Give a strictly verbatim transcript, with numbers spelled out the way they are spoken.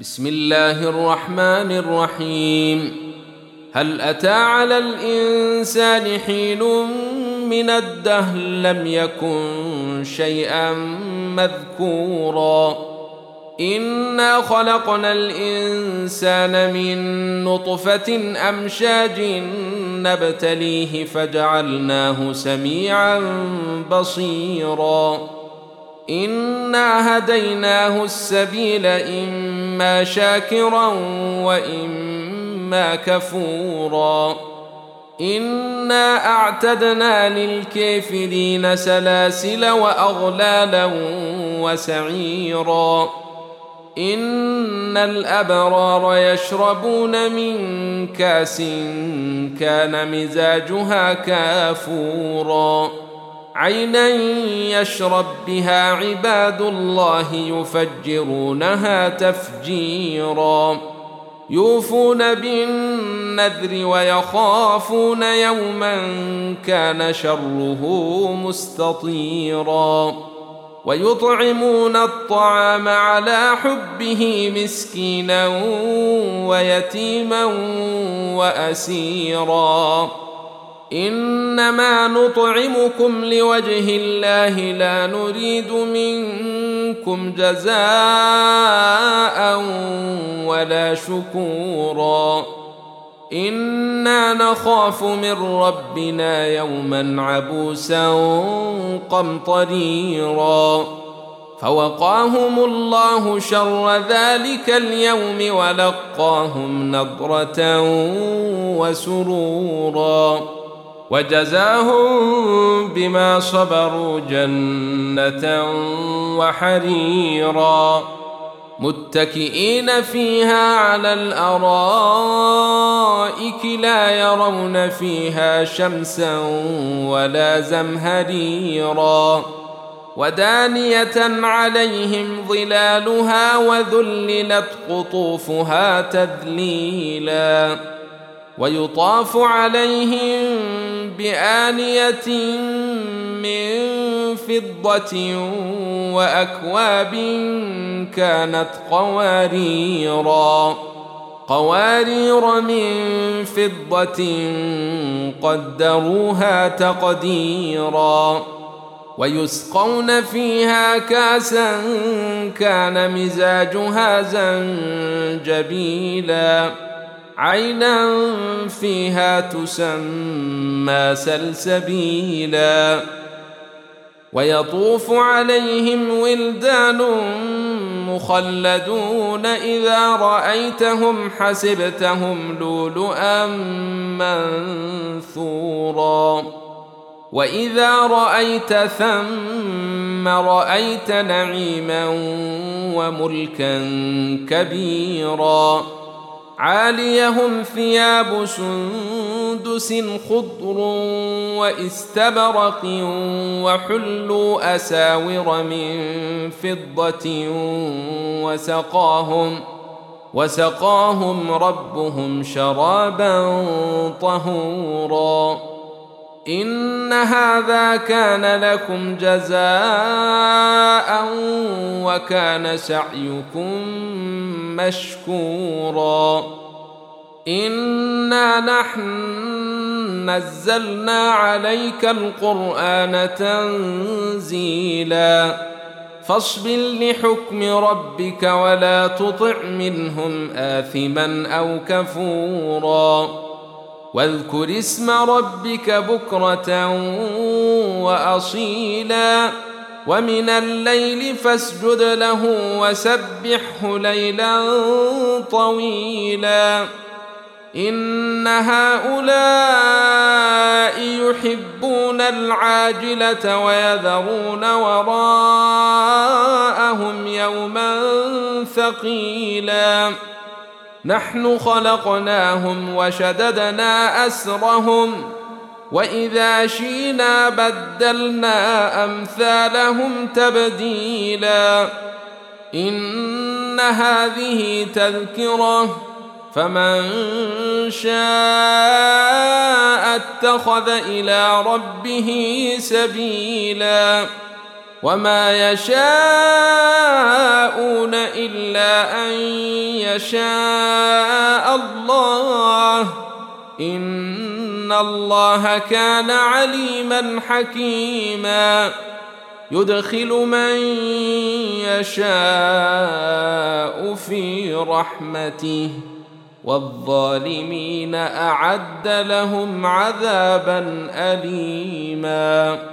بسم الله الرحمن الرحيم. هل أتى على الإنسان حين من الدهر لم يكن شيئا مذكورا إنا خلقنا الإنسان من نطفة أمشاج نبتليه فجعلناه سميعا بصيرا إنا هديناه السبيل إما شاكرا وإما كفورا إنا أعتدنا للكافرين سلاسل وأغلالا وسعيرا إن الأبرار يشربون من كاس كان مزاجها كافورا عينا يشرب بها عباد الله يفجرونها تفجيرا يوفون بالنذر ويخافون يوما كان شره مستطيرا ويطعمون الطعام على حبه مسكينا ويتيما وأسيرا إنما نطعمكم لوجه الله لا نريد منكم جزاء ولا شكورا إنا نخاف من ربنا يوما عبوسا قمطريرا فوقاهم الله شر ذلك اليوم ولقاهم نضرة وسرورا وجزاهم بما صبروا جنة وحريرا متكئين فيها على الأرائك لا يرون فيها شمسا ولا زمهريرا ودانية عليهم ظلالها وذللت قطوفها تذليلا ويطاف عليهم بآنية من فضة وأكواب كانت قواريرا قوارير من فضة قدروها تقديرا ويسقون فيها كاسا كان مزاجها زنجبيلا عينا فيها تسمى سلسبيلا ويطوف عليهم ولدان مخلدون إذا رأيتهم حسبتهم لؤلؤا منثورا وإذا رأيت ثم رأيت نعيما وملكا كبيرا عاليهم ثياب سندس خضر واستبرق وحلوا أساور من فضة وسقاهم وسقاهم ربهم شرابا طهورا إن هذا كان لكم جزاء وكان سعيكم مشكورا إنا نحن نزلنا عليك القرآن تنزيلا فاصبر لحكم ربك ولا تطع منهم آثما أو كفورا واذكر اسم ربك بكرة وأصيلا ومن الليل فاسجد له وسبحه ليلا طويلا إن هؤلاء يحبون العاجلة ويذرون وراءهم يوما ثقيلا نحن خلقناهم وشددنا أسرهم وإذا شئنا بدلنا أمثالهم تبديلا إن هذه تذكرة فمن شاء اتخذ إلى ربه سبيلا وما يشاءون إلا أن يشاء الله، إن الله كان عليما حكيما. يدخل من يشاء في رحمته، والظالمين أعد لهم عذابا أليما.